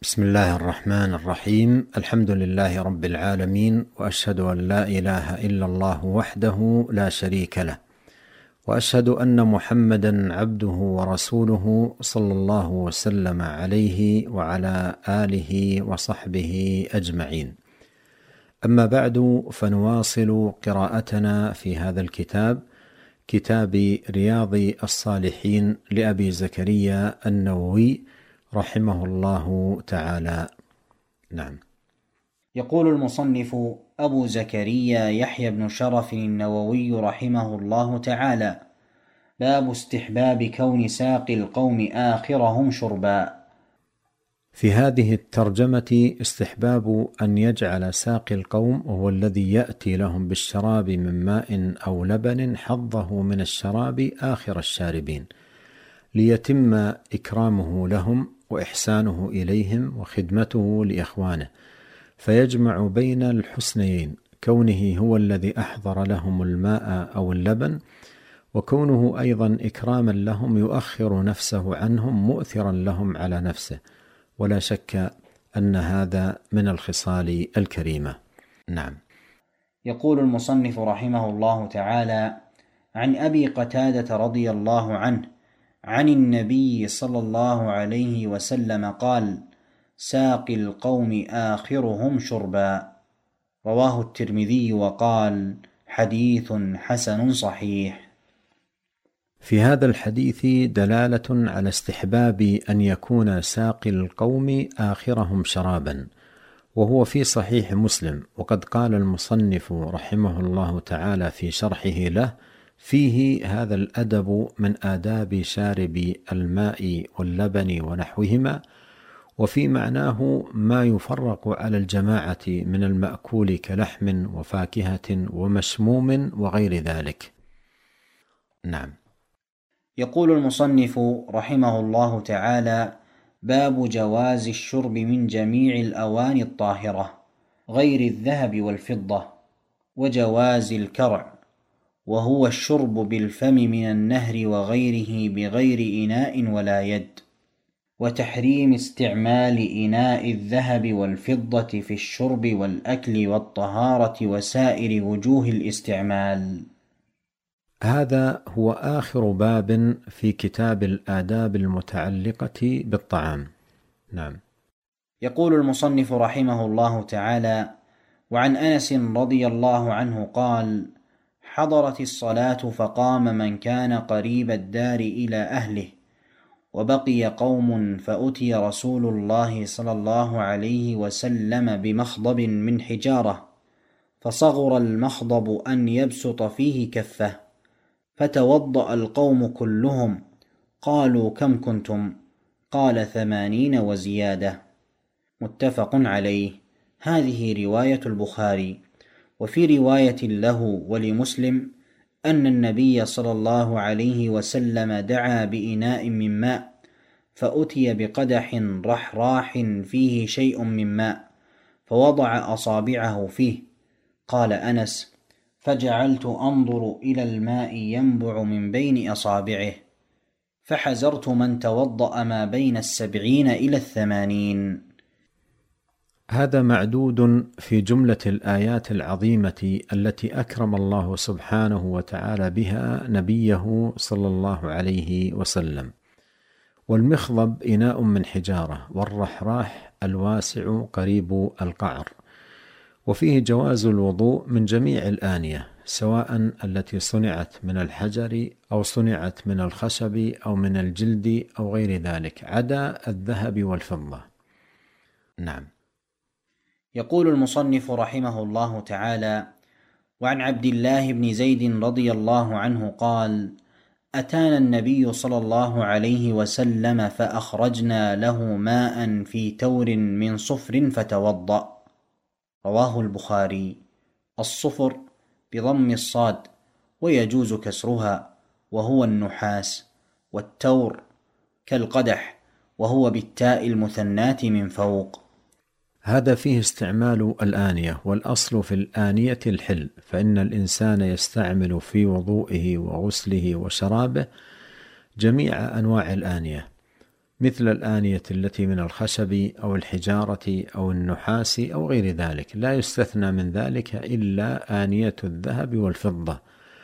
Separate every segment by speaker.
Speaker 1: بسم الله الرحمن الرحيم. الحمد لله رب العالمين، وأشهد أن لا إله إلا الله وحده لا شريك له، وأشهد أن محمدا عبده ورسوله صلى الله وسلم عليه وعلى آله وصحبه أجمعين. أما بعد، فنواصل قراءتنا في هذا الكتاب، كتاب رياض الصالحين لأبي زكريا النووي رحمه الله تعالى. نعم.
Speaker 2: يقول المصنف أبو زكريا يحيى بن شرف النووي رحمه الله تعالى: باب استحباب كون ساقي القوم آخرهم شربا.
Speaker 1: في هذه الترجمة استحباب أن يجعل ساقي القوم وهو الذي يأتي لهم بالشراب من ماء أو لبن حظه من الشراب آخر الشاربين، ليتم إكرامه لهم وإحسانه إليهم وخدمته لإخوانه، فيجمع بين الحسنيين، كونه هو الذي أحضر لهم الماء أو اللبن، وكونه أيضا إكراما لهم يؤخر نفسه عنهم مؤثرا لهم على نفسه، ولا شك أن هذا من الخصال الكريمة. نعم.
Speaker 2: يقول المصنف رحمه الله تعالى: عن أبي قتادة رضي الله عنه عن النبي صلى الله عليه وسلم قال: ساقي القوم آخرهم شربا. رواه الترمذي وقال: حديث حسن صحيح.
Speaker 1: في هذا الحديث دلالة على استحباب أن يكون ساقي القوم آخرهم شرابا، وهو في صحيح مسلم. وقد قال المصنف رحمه الله تعالى في شرحه له: فيه هذا الأدب من آداب شارب الماء واللبن ونحوهما، وفي معناه ما يفرق على الجماعة من المأكول كلحم وفاكهة ومشموم وغير ذلك. نعم.
Speaker 2: يقول المصنف رحمه الله تعالى: باب جواز الشرب من جميع الأواني الطاهرة غير الذهب والفضة، وجواز الكرع، وهو الشرب بالفم من النهر وغيره بغير إناء ولا يد، وتحريم استعمال إناء الذهب والفضة في الشرب والأكل والطهارة وسائر وجوه الاستعمال.
Speaker 1: هذا هو آخر باب في كتاب الآداب المتعلقة بالطعام. نعم.
Speaker 2: يقول المصنف رحمه الله تعالى: وعن أنس رضي الله عنه قال: حضرت الصلاة فقام من كان قريب الدار إلى أهله، وبقي قوم فأتي رسول الله صلى الله عليه وسلم بمخضب من حجارة، فصغر المخضب أن يبسط فيه كفه، فتوضأ القوم كلهم. قالوا: كم كنتم؟ قال: 80 وزيادة. متفق عليه. هذه رواية البخاري. وفي رواية له ولمسلم أن النبي صلى الله عليه وسلم دعا بإناء من ماء، فأتي بقدح رحراح فيه شيء من ماء، فوضع أصابعه فيه. قال أنس: فجعلت أنظر إلى الماء ينبع من بين أصابعه، فحزرت من توضأ ما بين 70 إلى 80.
Speaker 1: هذا معدود في جملة الآيات العظيمة التي أكرم الله سبحانه وتعالى بها نبيه صلى الله عليه وسلم. والمخضب إناء من حجارة، والرحراح الواسع قريب القعر. وفيه جواز الوضوء من جميع الآنية، سواء التي صنعت من الحجر أو صنعت من الخشب أو من الجلد أو غير ذلك، عدا الذهب والفضة. نعم.
Speaker 2: يقول المصنف رحمه الله تعالى: وعن عبد الله بن زيد رضي الله عنه قال: أتانا النبي صلى الله عليه وسلم فأخرجنا له ماء في تور من صفر فتوضأ. رواه البخاري. الصفر بضم الصاد ويجوز كسرها، وهو النحاس، والتور كالقدح، وهو بالتاء المثناة من فوق.
Speaker 1: هذا فيه استعمال الآنية، والأصل في الآنية الحل، فإن الإنسان يستعمل في وضوئه وغسله وشرابه جميع أنواع الآنية، مثل الآنية التي من الخشب أو الحجارة أو النحاس أو غير ذلك، لا يستثنى من ذلك إلا آنية الذهب والفضة،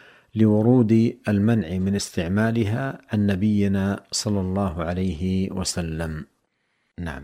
Speaker 1: لورود المنع من استعمالها عن نبينا صلى الله عليه وسلم. نعم.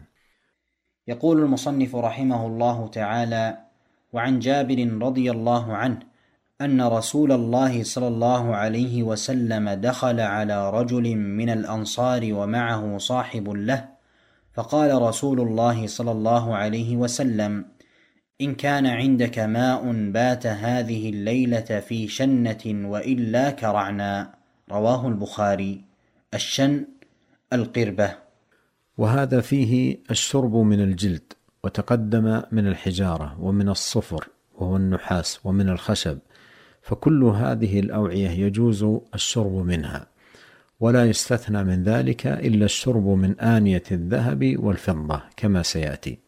Speaker 2: يقول المصنف رحمه الله تعالى: وعن جابر رضي الله عنه أن رسول الله صلى الله عليه وسلم دخل على رجل من الأنصار ومعه صاحب له، فقال رسول الله صلى الله عليه وسلم: إن كان عندك ماء بات هذه الليلة في شنة وإلا كرعنا. رواه البخاري. الشن القربة.
Speaker 1: وهذا فيه الشرب من الجلد، وتقدم من الحجارة ومن الصفر وهو النحاس ومن الخشب، فكل هذه الأوعية يجوز الشرب منها، ولا يستثنى من ذلك إلا الشرب من آنية الذهب والفضة كما سيأتي.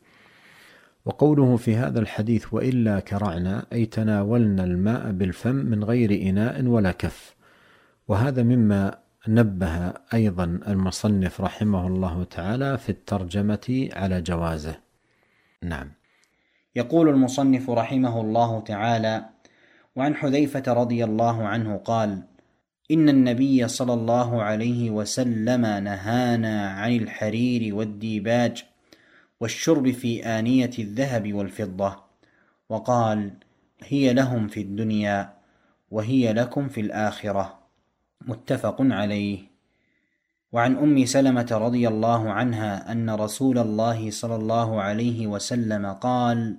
Speaker 1: وقوله في هذا الحديث وإلا كرعنا، أي تناولنا الماء بالفم من غير إناء ولا كف، وهذا مما نبه أيضا المصنف رحمه الله تعالى في الترجمة على جوازه. نعم.
Speaker 2: يقول المصنف رحمه الله تعالى: وعن حذيفة رضي الله عنه قال: إن النبي صلى الله عليه وسلم نهانا عن الحرير والديباج والشرب في آنية الذهب والفضة، وقال: هي لهم في الدنيا وهي لكم في الآخرة. متفق عليه. وعن أم سلمة رضي الله عنها أن رسول الله صلى الله عليه وسلم قال: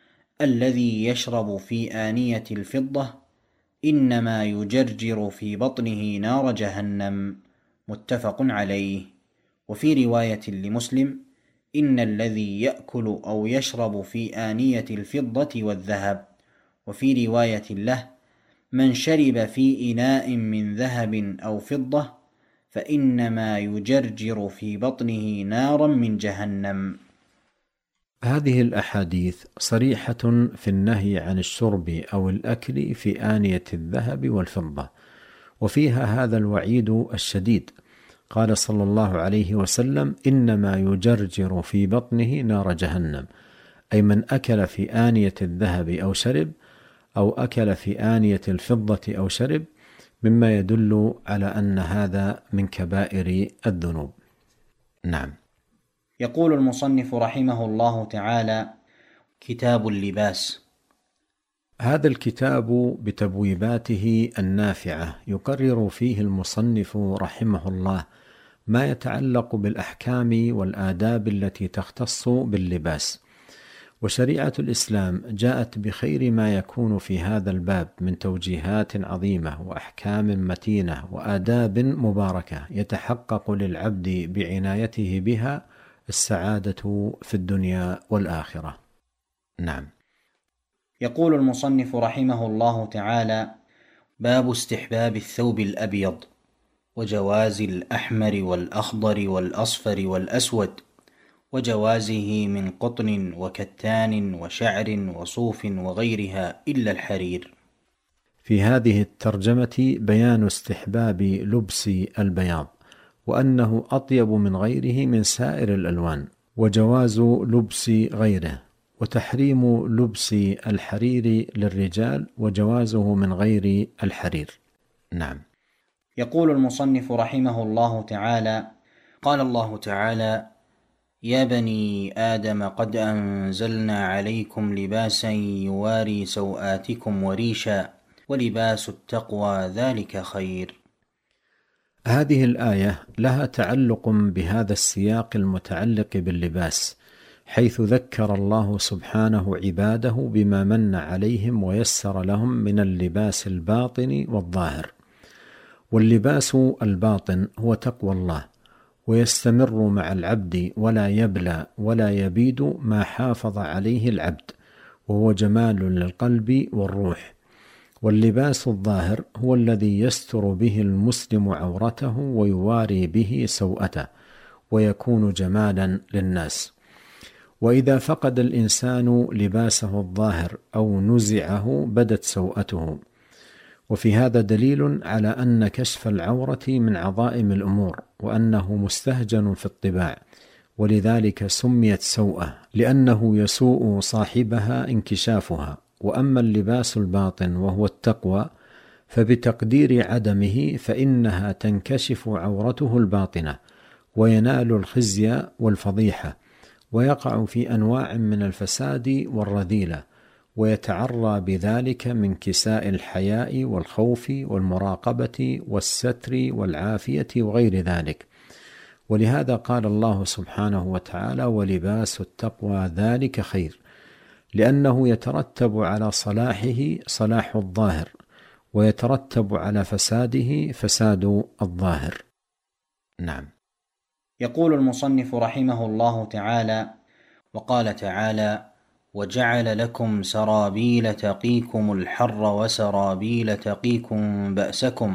Speaker 2: الذي يشرب في آنية الفضة إنما يجرجر في بطنه نار جهنم. متفق عليه. وفي رواية لمسلم: إن الذي يأكل أو يشرب في آنية الفضة والذهب. وفي رواية له: من شرب في إناء من ذهب أو فضة فإنما يجرجر في بطنه نارا من جهنم.
Speaker 1: هذه الأحاديث صريحة في النهي عن الشرب أو الأكل في آنية الذهب والفضة، وفيها هذا الوعيد الشديد. قال صلى الله عليه وسلم: إنما يجرجر في بطنه نار جهنم، أي من أكل في آنية الذهب أو شرب، أو أكل في آنية الفضة أو شرب، مما يدل على أن هذا من كبائر الذنوب. نعم.
Speaker 2: يقول المصنف رحمه الله تعالى: كتاب اللباس.
Speaker 1: هذا الكتاب بتبويباته النافعة يقرر فيه المصنف رحمه الله ما يتعلق بالأحكام والآداب التي تختص باللباس. وشريعة الإسلام جاءت بخير ما يكون في هذا الباب من توجيهات عظيمة وأحكام متينة وآداب مباركة يتحقق للعبد بعنايته بها السعادة في الدنيا والآخرة. نعم.
Speaker 2: يقول المصنف رحمه الله تعالى: باب استحباب الثوب الأبيض، وجواز الأحمر والأخضر والأصفر والأسود، وجوازه من قطن وكتان وشعر وصوف وغيرها إلا الحرير.
Speaker 1: في هذه الترجمة بيان استحباب لبس البياض، وأنه أطيب من غيره من سائر الألوان، وجواز لبس غيره، وتحريم لبس الحرير للرجال، وجوازه من غير الحرير. نعم.
Speaker 2: يقول المصنف رحمه الله تعالى: قال الله تعالى: يا بني آدم قد أنزلنا عليكم لباسا يواري سوآتكم وريشا ولباس التقوى ذلك خير.
Speaker 1: هذه الآية لها تعلق بهذا السياق المتعلق باللباس، حيث ذكر الله سبحانه عباده بما من عليهم ويسر لهم من اللباس الباطن والظاهر. واللباس الباطن هو تقوى الله، ويستمر مع العبد ولا يبلى ولا يبيد ما حافظ عليه العبد، وهو جمال للقلب والروح. واللباس الظاهر هو الذي يستر به المسلم عورته ويواري به سوءته، ويكون جمالا للناس. وإذا فقد الإنسان لباسه الظاهر أو نزعه بدت سوءته. وفي هذا دليل على أن كشف العورة من عظائم الأمور، وأنه مستهجن في الطباع، ولذلك سميت سوءة، لأنه يسوء صاحبها انكشافها. وأما اللباس الباطن وهو التقوى فبتقدير عدمه فإنها تنكشف عورته الباطنة، وينال الخزي والفضيحة، ويقع في أنواع من الفساد والرذيلة، ويتعرى بذلك من كساء الحياء والخوف والمراقبة والستر والعافية وغير ذلك. ولهذا قال الله سبحانه وتعالى: ولباس التقوى ذلك خير، لأنه يترتب على صلاحه صلاح الظاهر، ويترتب على فساده فساد الظاهر. نعم.
Speaker 2: يقول المصنف رحمه الله تعالى: وقال تعالى: وجعل لكم سرابيل تقيكم الحر وسرابيل تقيكم بأسكم.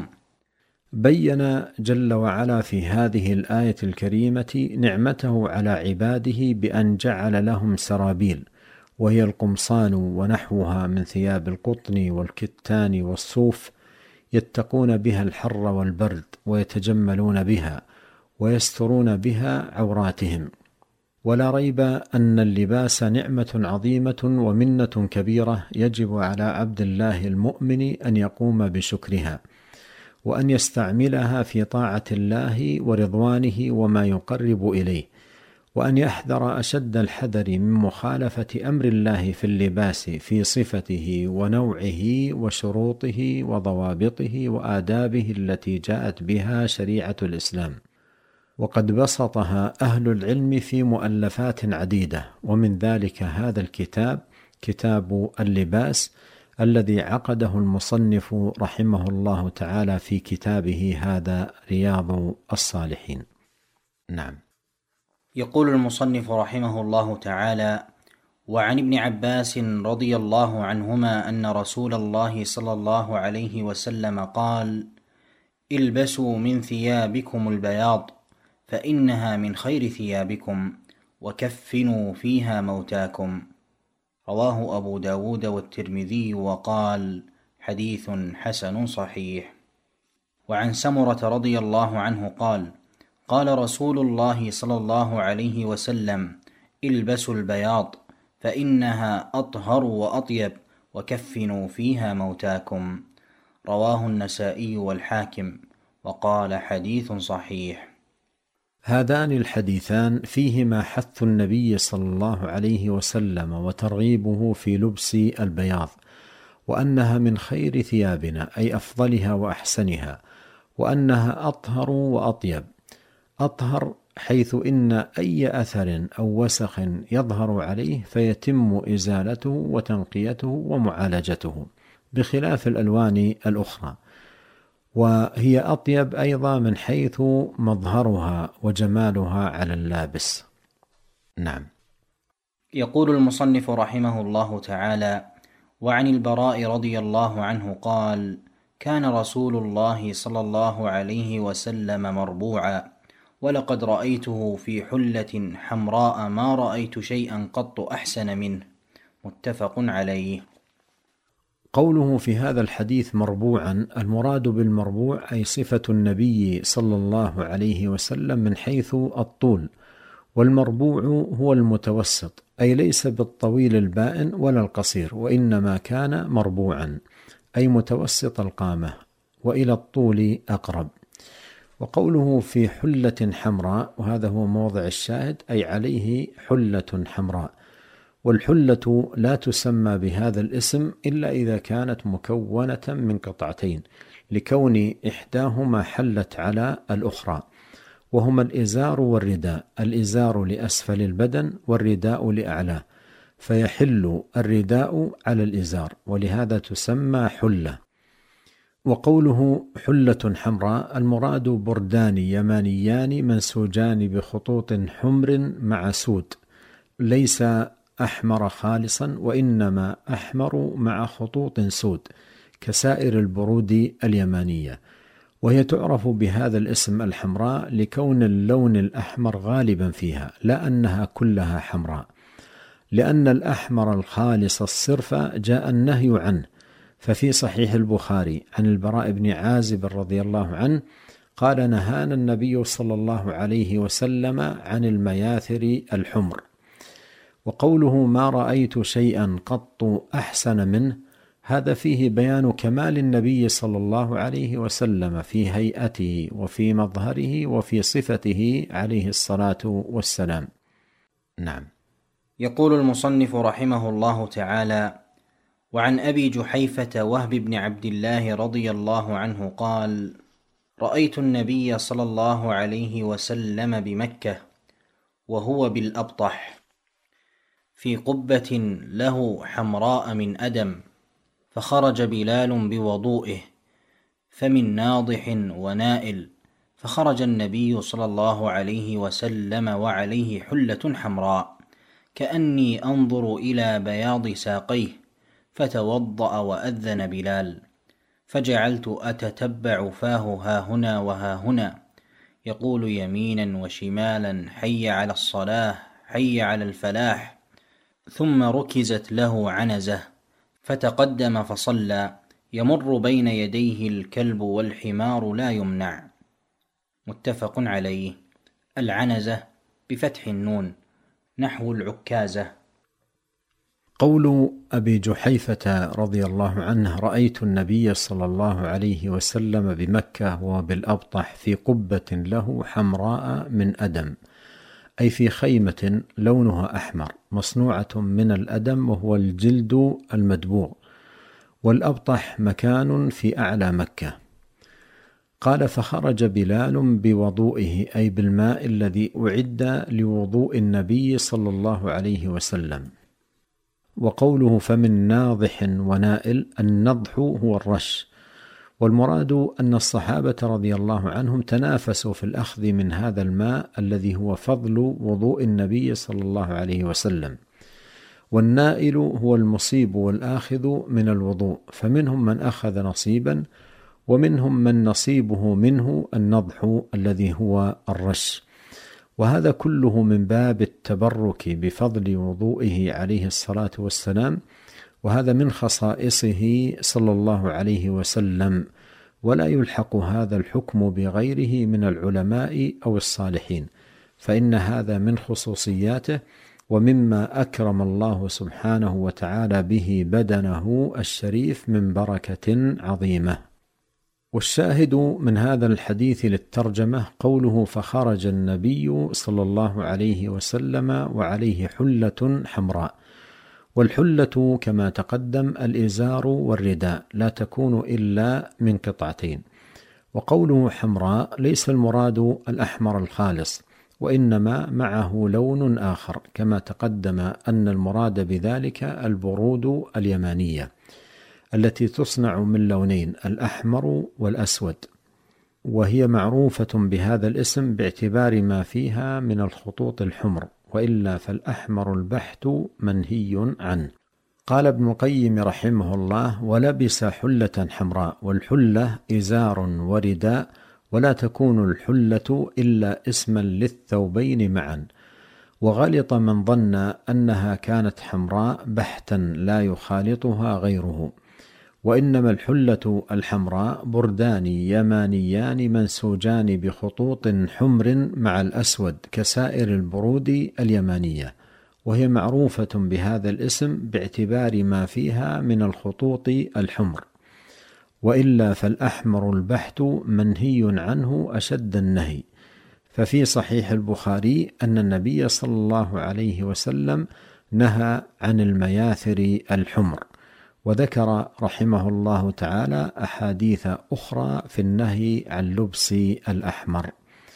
Speaker 1: بين جل وعلا في هذه الآية الكريمة نعمته على عباده بأن جعل لهم سرابيل، وهي القمصان ونحوها من ثياب القطن والكتان والصوف، يتقون بها الحر والبرد، ويتجملون بها، ويسترون بها عوراتهم. ولا ريب أن اللباس نعمة عظيمة ومنة كبيرة يجب على عبد الله المؤمن أن يقوم بشكرها، وأن يستعملها في طاعة الله ورضوانه وما يقرب إليه، وأن يحذر أشد الحذر من مخالفة أمر الله في اللباس في صفته ونوعه وشروطه وضوابطه وآدابه التي جاءت بها شريعة الإسلام. وقد بسطها أهل العلم في مؤلفات عديدة، ومن ذلك هذا الكتاب، كتاب اللباس، الذي عقده المصنف رحمه الله تعالى في كتابه هذا رياض الصالحين. نعم.
Speaker 2: يقول المصنف رحمه الله تعالى: وعن ابن عباس رضي الله عنهما أن رسول الله صلى الله عليه وسلم قال: البسوا من ثيابكم البياض فإنها من خير ثيابكم، وكفنوا فيها موتاكم. رواه أبو داود والترمذي وقال: حديث حسن صحيح. وعن سمرة رضي الله عنه قال: قال رسول الله صلى الله عليه وسلم: البسوا البياض فإنها أطهر وأطيب، وكفنوا فيها موتاكم. رواه النسائي والحاكم وقال: حديث صحيح.
Speaker 1: هذان الحديثان فيهما حث النبي صلى الله عليه وسلم وترغيبه في لبس البياض، وأنها من خير ثيابنا، أي أفضلها وأحسنها، وأنها أطهر وأطيب. أطهر حيث إن أي أثر أو وسخ يظهر عليه فيتم إزالته وتنقيته ومعالجته، بخلاف الألوان الأخرى. وهي أطيب أيضا من حيث مظهرها وجمالها على اللابس. نعم.
Speaker 2: يقول المصنف رحمه الله تعالى: وعن البراء رضي الله عنه قال: كان رسول الله صلى الله عليه وسلم مربوعا، ولقد رأيته في حلة حمراء ما رأيت شيئا قط أحسن منه. متفق عليه.
Speaker 1: قوله في هذا الحديث مربوعا، المراد بالمربوع أي صفة النبي صلى الله عليه وسلم من حيث الطول، والمربوع هو المتوسط، أي ليس بالطويل البائن ولا القصير، وإنما كان مربوعا أي متوسط القامة، وإلى الطول أقرب. وقوله في حلة حمراء، وهذا هو موضع الشاهد، أي عليه حلة حمراء. والحلة لا تسمى بهذا الاسم إلا إذا كانت مكونة من قطعتين، لكون إحداهما حلت على الأخرى، وهما الإزار والرداء، الإزار لأسفل البدن والرداء لأعلاه، فيحل الرداء على الإزار، ولهذا تسمى حلة. وقوله حلة حمراء، المراد بردان يمانيان منسوجان بخطوط حمر مع سود، ليس أحمر خالصا، وإنما أحمر مع خطوط سود كسائر البرود اليمانية. وهي تعرف بهذا الاسم الحمراء لكون اللون الأحمر غالبا فيها، لا أنها كلها حمراء، لأن الأحمر الخالص الصرف جاء النهي عنه، ففي صحيح البخاري عن البراء بن عازب رضي الله عنه قال: نهانا النبي صلى الله عليه وسلم عن المياثر الحمر. وقوله: ما رأيت شيئا قط أحسن منه، هذا فيه بيان كمال النبي صلى الله عليه وسلم في هيئته وفي مظهره وفي صفته عليه الصلاة والسلام. نعم.
Speaker 2: يقول المصنف رحمه الله تعالى: وعن أبي جحيفة وهب بن عبد الله رضي الله عنه قال: رأيت النبي صلى الله عليه وسلم بمكة وهو بالأبطح في قبة له حمراء من أدم، فخرج بلال بوضوئه فمن ناضح ونائل، فخرج النبي صلى الله عليه وسلم وعليه حلة حمراء كأني أنظر إلى بياض ساقيه، فتوضأ وأذن بلال، فجعلت أتتبع فاه هاهنا وهاهنا يقول يمينا وشمالا: حي على الصلاة، حي على الفلاح. ثم ركزت له عنزة فتقدم فصلى، يمر بين يديه الكلب والحمار لا يمنع. متفق عليه. العنزة بفتح النون نحو العكازة.
Speaker 1: قول أبي جحيفة رضي الله عنه: رأيت النبي صلى الله عليه وسلم بمكة وبالأبطح في قبة له حمراء من أدم، أي في خيمة لونها أحمر مصنوعة من الأدم وهو الجلد المدبوغ، والأبطح مكان في أعلى مكة. قال: فخرج بلال بوضوئه، أي بالماء الذي أعد لوضوء النبي صلى الله عليه وسلم. وقوله: فمن ناضح ونائل، النضح هو الرش، والمراد أن الصحابة رضي الله عنهم تنافسوا في الأخذ من هذا الماء الذي هو فضل وضوء النبي صلى الله عليه وسلم. والنائل هو المصيب والآخذ من الوضوء، فمنهم من أخذ نصيبا ومنهم من نصيبه منه النضح الذي هو الرش. وهذا كله من باب التبرك بفضل وضوئه عليه الصلاة والسلام، وهذا من خصائصه صلى الله عليه وسلم، ولا يلحق هذا الحكم بغيره من العلماء أو الصالحين، فإن هذا من خصوصياته ومما أكرم الله سبحانه وتعالى به بدنه الشريف من بركة عظيمة. والشاهد من هذا الحديث للترجمة قوله: فخرج النبي صلى الله عليه وسلم وعليه حلة حمراء. والحلة كما تقدم الإزار والرداء، لا تكون إلا من قطعتين. وقوله حمراء ليس المراد الأحمر الخالص، وإنما معه لون آخر، كما تقدم أن المراد بذلك البرود اليمانية التي تصنع من لونين، الأحمر والأسود، وهي معروفة بهذا الاسم باعتبار ما فيها من الخطوط الحمر، وإلا فالأحمر البحت منهي عنه. قال ابن القيم رحمه الله: ولبس حلة حمراء. والحلة إزار ورداء، ولا تكون الحلة إلا اسما للثوبين معا. وغلط من ظن أنها كانت حمراء بحتا لا يخالطها غيره، وإنما الحلة الحمراء بردان يمانيان منسوجان بخطوط حمر مع الأسود كسائر البرود اليمانية، وهي معروفة بهذا الاسم باعتبار ما فيها من الخطوط الحمر، وإلا فالأحمر البحت منهي عنه أشد النهي. ففي صحيح البخاري أن النبي صلى الله عليه وسلم نهى عن المياثر الحمر، وذكر رحمه الله تعالى أحاديث أخرى في النهي عن لبس الأحمر.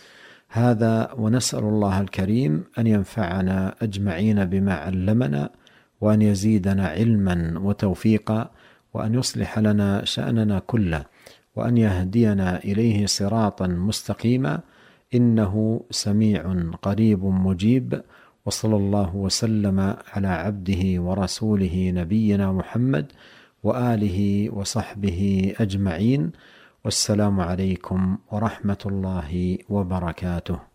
Speaker 1: هذا، ونسأل الله الكريم أن ينفعنا أجمعين بما علمنا، وأن يزيدنا علما وتوفيقا، وأن يصلح لنا شأننا كله، وأن يهدينا إليه صراطا مستقيما، إنه سميع قريب مجيب. وصلى الله وسلم على عبده ورسوله نبينا محمد وآله وصحبه أجمعين، والسلام عليكم ورحمة الله وبركاته.